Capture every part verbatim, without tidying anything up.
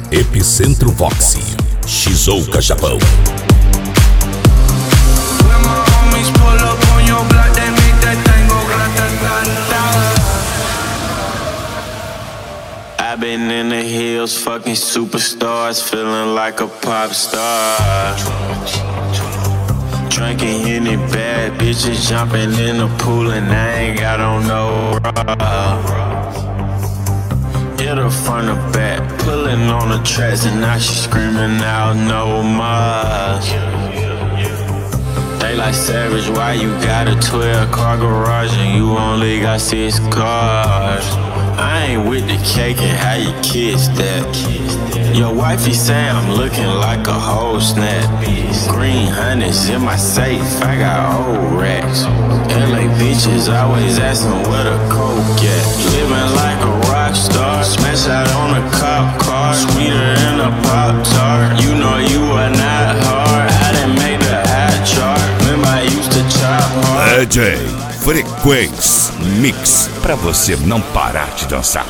Epicentro Vox, Shizuoka, Japão. I've been in the hills, fucking superstars, feeling like a pop star. Drinking any bad bitches, jumping in the pool, and I ain't got on no bra. Hit her from the back, pulling on the tracks, and now she screaming out no more. They like Savage, why you got a twelve car garage and you only got six cars? I ain't with the cake and how you kiss that. Your wifey say I'm looking like a whole snap. Green hundreds in my safe, I got old racks. L A bitches always asking where the coke at. Living like a rock star, smash out on a cop car, sweeter than a Pop Tart. You know you are not hard, I done made the high chart. Remember I used to chop hard. D J Frequenz Mix, pra você não parar de dançar.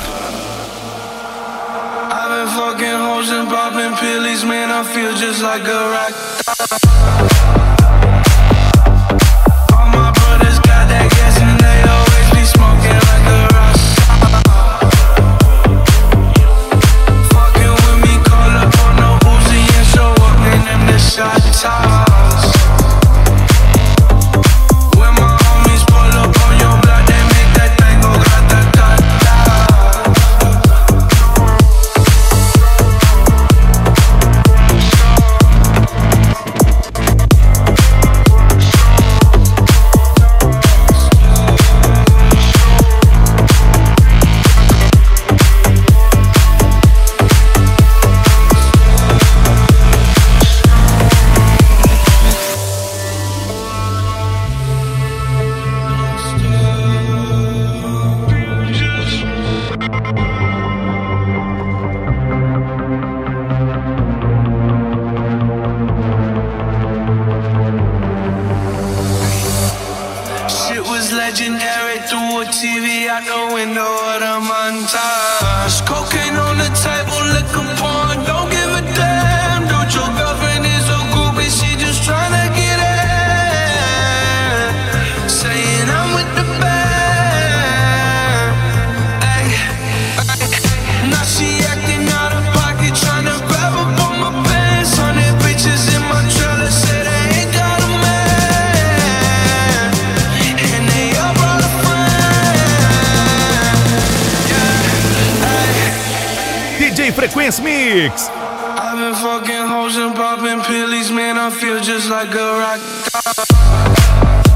I've been fucking hoes and popping pillies, man, I feel just like a rock star. All my brothers got that gas and they always be smoking like a rock star. Fucking with me, call up on no Uzi and show up in them the shot toss. Legendary through a T V out the window of the montage. Cocaine on the table, liquor porn, don't give a damn. Dude, your girlfriend is a groupie, she just tryna get in. Saying I'm with the band. Ay, ay. Now she acting out of pocket, tryna grab up on my pants. Hundred bitches in my trailer, say they ain't got a man. D J Frequenz Mix. I've been fucking hoes and popping pillies, man, I feel just like a rock star.